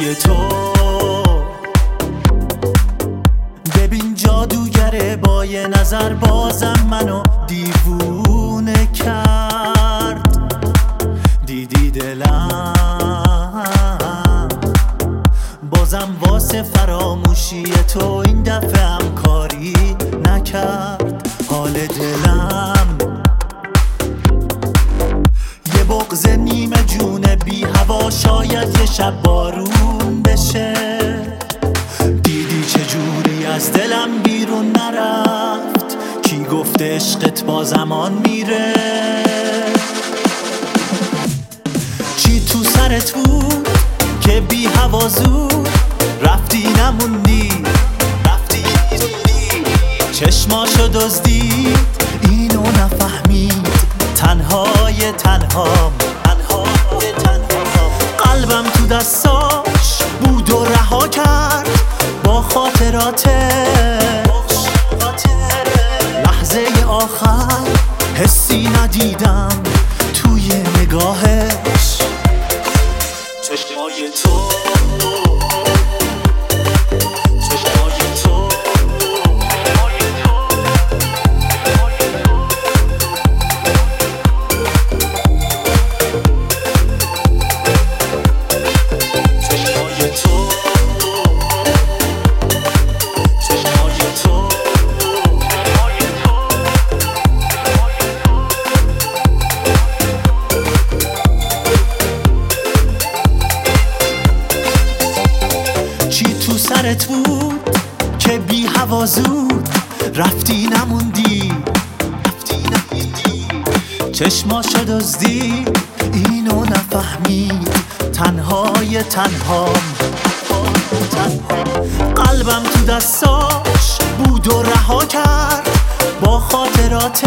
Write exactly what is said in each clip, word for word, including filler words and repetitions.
چشمای تو ببین جادوگره، با یه نظر بازم منو دیوونه کرد. دیدی دلم بازم واسه فراموشی تو این دفعه هم کاری نکرد. حال دلم یه بغض نیمه جونه بی هوا، شاید یه شب بارون بشه. دیدی چجوری از دلم بیرون نرفت؟ کی گفت عشقت با زمان میره؟ چی تو سرت بود که بی هوا زود رفتی نموندی؟ رفتی چشماشو دزدید، اینو نفهمید. تنهای تنهام تنهای تنهام قلبم تو دستاش بود و رها کرد با خاطراتش. لحظه آخر حسی ندیدم توی نگاهش. چشمای تو سرت بود که بی هوا زود رفتی نموندی؟ رفتی نموندی چشماشو دزدی، اینو نفهمید. تنهای تنهام قلبم تو دستاش بود و رها کرد با خاطراتش.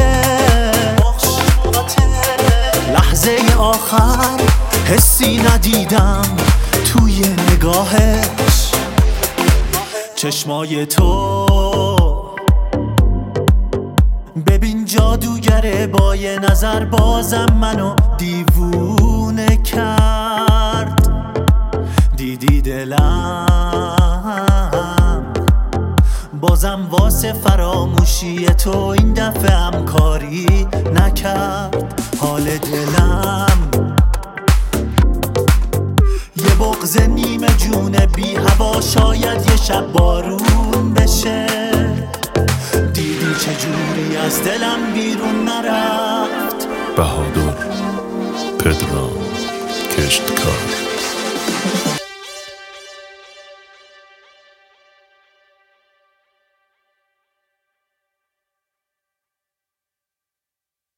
لحظه آخر حسی ندیدم توی نگاهش. چشمای تو ببین جادوگره، با یه نظر بازم منو دیوونه کرد. دیدی دلم بازم واسه فراموشی تو این دفعه هم کاری نکرد. حال دلم یه بغض نیمه جونه بی هوا، شاید یه شب بارون بشه. دیدی چجوری از دلم بیرون نرفت؟ بهادر پدرام کشتکار.